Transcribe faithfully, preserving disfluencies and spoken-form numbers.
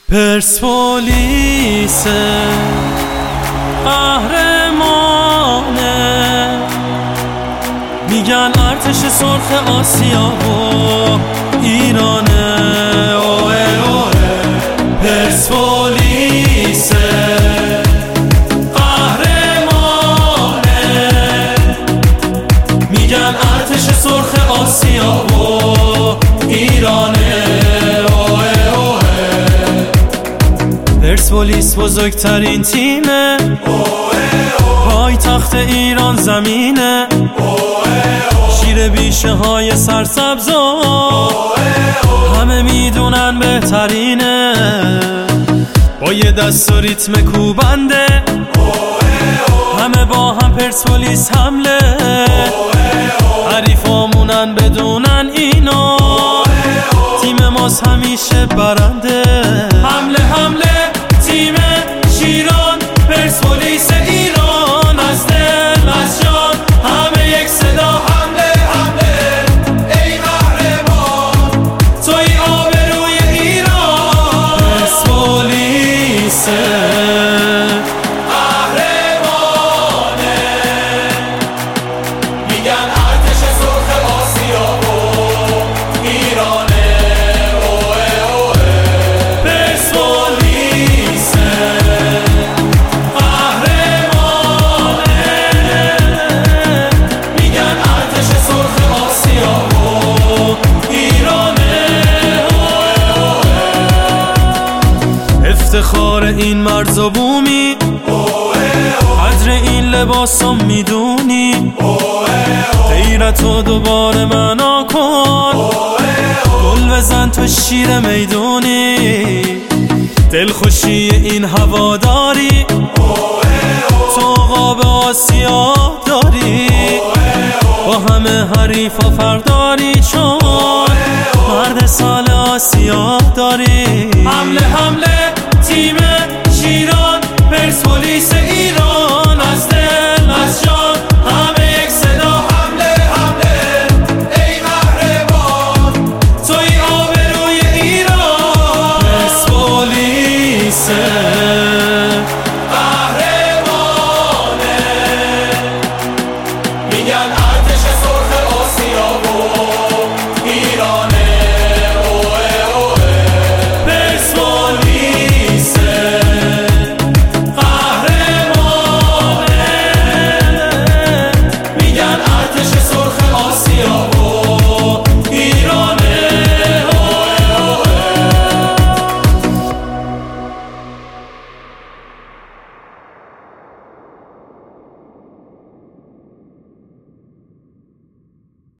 پرسپولیس قهرمانه، میگن ارتش سرخ آسیا و ایرانه. اوه اوه پرسپولیس قهرمانه، میگن ارتش سرخ آسیا و ایرانه. پرسپولیس بزرگترین تیمه، پای تخت ایران زمینه، شیر بیشه های سرسبزا همه میدونن بهترینه. با یه دست و ریتم کوبنده همه با هم پرسپولیس حمله، حریفامونن بدونن اینا تیم ماست همیشه برنده. حمله حمله تیم شیران، پرسپولیس ایران، از دل از جان همه یک صدا. حمله حمله ای قهرمان، توی آبروی ایران. پرسپولیس قهرمانه، میگن ارتش سرخ آسیا و ایرانه. افتخار این مرز و بومی، قدر این لباسم میدونی، غیرتو دوباره معنا کن، گل بزن تو شیر میدونی. دلخوشی این هواداری تو قاب آسیا داری، با همه حریفا فرداری چون مرد سال آسیا داری. حمله حمله تیم شیران، پرسپولیس ایران.